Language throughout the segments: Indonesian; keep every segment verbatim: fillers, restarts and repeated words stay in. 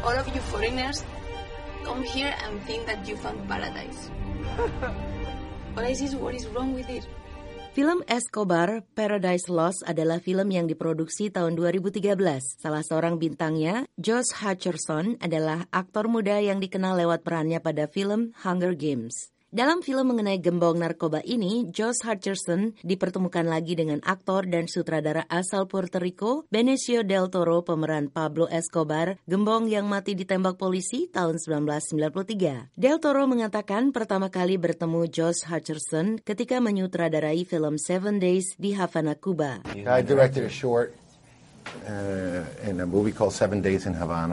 all of you foreigners come here and think that you found paradise. All I see is what is wrong with it. Film Escobar, Paradise Lost adalah film yang diproduksi tahun dua ribu tiga belas. Salah seorang bintangnya, Josh Hutcherson, adalah aktor muda yang dikenal lewat perannya pada film Hunger Games. Dalam film mengenai gembong narkoba ini, Josh Hutcherson dipertemukan lagi dengan aktor dan sutradara asal Puerto Rico, Benicio del Toro, pemeran Pablo Escobar, gembong yang mati ditembak polisi tahun sembilan belas sembilan puluh tiga. Del Toro mengatakan pertama kali bertemu Josh Hutcherson ketika menyutradarai film Seven Days di Havana, Cuba. I directed a short uh, in a movie called Seven Days in Havana,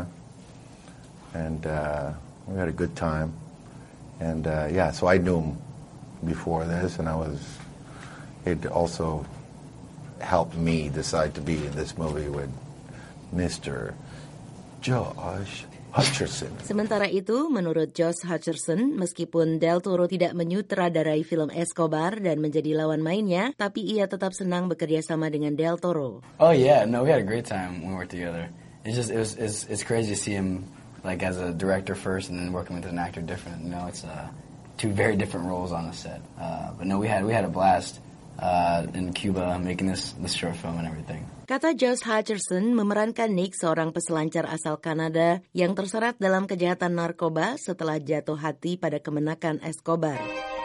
and uh, we had a good time. And uh, yeah, so I knew him before this, and I was, it also helped me decide to be in this movie with Mister Josh Hutcherson. Sementara itu, menurut Josh Hutcherson, meskipun Del Toro tidak menyutradarai film Escobar dan menjadi lawan mainnya, tapi ia tetap senang bekerja sama dengan Del Toro. Oh yeah, no, we had a great time when we worked together. It's just, it was, it's, it's crazy to see him like as a director first and then working with an actor different. You know, it's uh, two very different roles on the set. Uh, but no, we had we had a blast uh, in Cuba making this this short film and everything. Kata Josh Hutcherson, memerankan Nick, seorang peselancar asal Kanada yang terseret dalam kejahatan narkoba setelah jatuh hati pada kemenakan Escobar.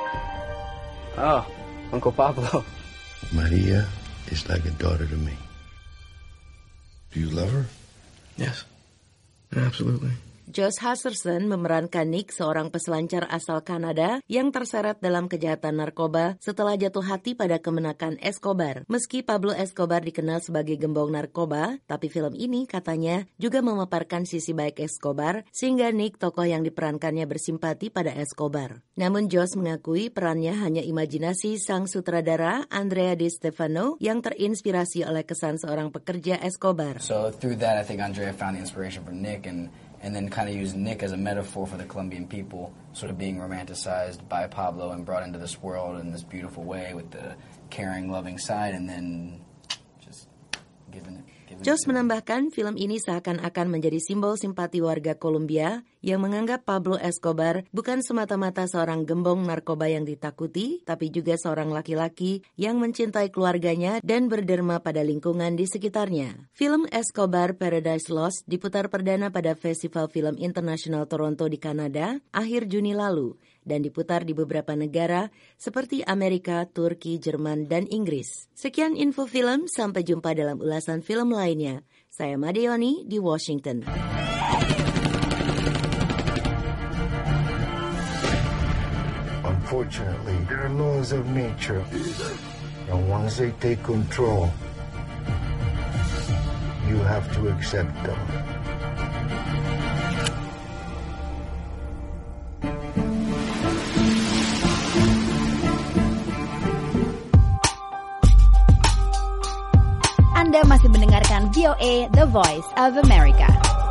Oh, Uncle Pablo. Maria is like a daughter to me. Do you love her? Yes, absolutely. Josh Hutcherson memerankan Nick, seorang peselancar asal Kanada yang terseret dalam kejahatan narkoba setelah jatuh hati pada kemenakan Escobar. Meski Pablo Escobar dikenal sebagai gembong narkoba, tapi film ini katanya juga memaparkan sisi baik Escobar, sehingga Nick, tokoh yang diperankannya, bersimpati pada Escobar. Namun Josh mengakui perannya hanya imajinasi sang sutradara Andrea Di Stefano yang terinspirasi oleh kesan seorang pekerja Escobar. So through that, I think Andrea found the inspiration for Nick and and then kind of used Nick as a metaphor for the Colombian people, sort of being romanticized by Pablo and brought into this world in this beautiful way with the caring, loving side, and then just giving it. Josh menambahkan film ini seakan-akan menjadi simbol simpati warga Kolombia yang menganggap Pablo Escobar bukan semata-mata seorang gembong narkoba yang ditakuti, tapi juga seorang laki-laki yang mencintai keluarganya dan berderma pada lingkungan di sekitarnya. Film Escobar, Paradise Lost diputar perdana pada Festival Film Internasional Toronto di Kanada akhir Juni lalu dan diputar di beberapa negara seperti Amerika, Turki, Jerman, dan Inggris. Sekian info film, sampai jumpa dalam ulasan film lainnya. Saya Madeoni di Washington. Unfortunately, there are laws of nature, and once they take control, you have to accept them. Anda masih mendengarkan V O A, The Voice of America.